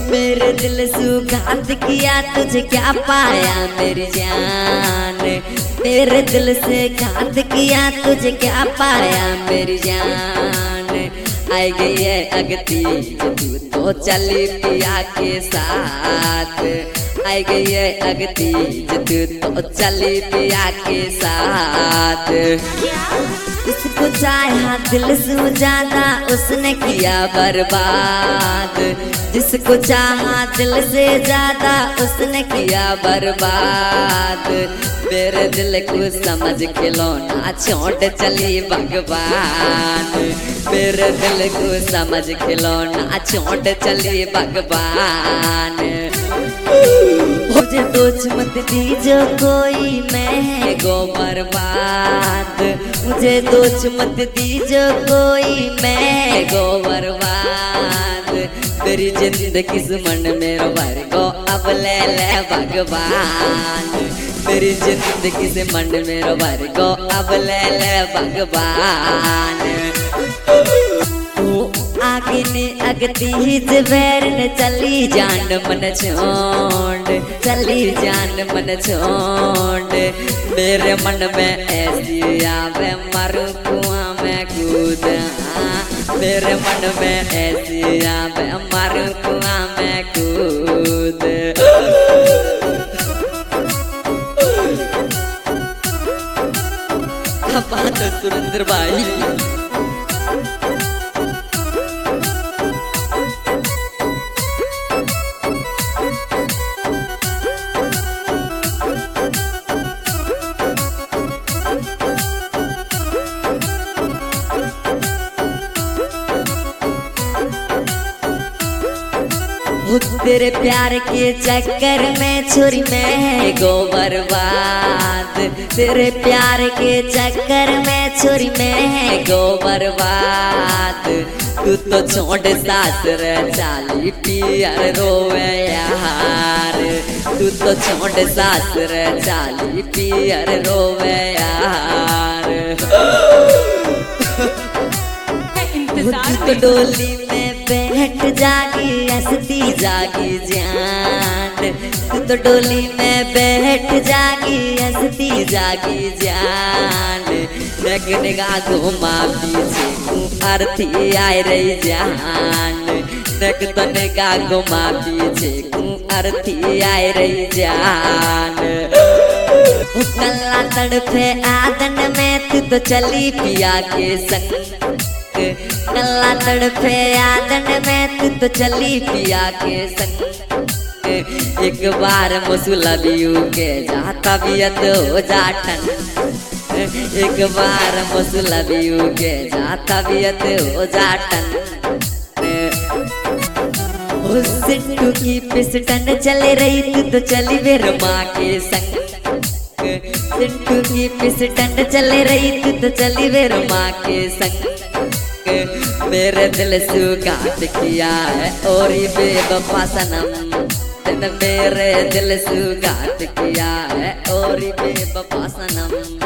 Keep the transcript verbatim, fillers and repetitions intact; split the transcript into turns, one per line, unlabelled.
मेरे दिल से घात किया तुझे क्या पाया मेरी जान। मेरे दिल से घात किया तुझे क्या पाया मेरी जान। आई गई है अगती तू तो चली पिया के साथ। आई गई है अगती तू तो चली पिया के साथ। इसको चाहा दिल से ज्यादा उसने किया बर्बाद। जिसको चाहा दिल से ज्यादा उसने किया बर्बाद। मेरे दिल को समझ खिलौना छोड़ चली भगवान। मेरे दिल को समझ खिलौना छोड़ चली भगवान। मुझे दोष मत दीजो कोई मैं गो बर्बाद। मुझे दोष मत दीजो कोई मैं गो बर्बाद। तेरी जिंदगी मन मेरो भर को अब ले ले भगवान। तेरी जिंदगी से मन मेरो भर को अब ले ले भगवान। आगे ने अगती ही जबैर ने चली जान मन छोड़। चली जान मन छोड़। मेरे मन में ऐसी आवे मरू कुआं में कूदा। मेरे मन में ऐसी आवे मरू कुआं में कूद। बात सुरेंद्र भाई। तेरे प्यार के चक्कर में छोरी मैं गो बर्बाद। तेरे प्यार के चक्कर में छोरी मैं गो बर्बाद। तू तो छोड़ सासर चाली पियर रोवे यार। तू तो छोड़ सासर चाली पियर रोवे यार। तो डोली में बैठ जागी हंसती जागी जान। तू तो डोली में बैठ जागी हंसती जागी जान। नेक निगाह घुमा पीछे तू अर्थी आए रही जान। नेक तो निगाह घुमा पीछे तू अर्थी आए रही जान। कल्ला तड़पे आदन में तू तो चली पिया के संग। कल्ला तड़पे आदन में तू तो चली पिया के संग। एक बार मुसलबियू के जा तबीयत हो जाटन। एक बार मुसलबियू के जा तबीयत हो जाटन। उस सिट्टू की पिस्टन चल रही तू तो चली मेरे माँ के संग। सिट्टू की पिस्टन चल रही तू तो चली मेरे माँ के संग। मेरे दिल से घात किया है और ये बेवफा सनम। तेने मेरे दिल से घात किया है और ये बेवफा सनम।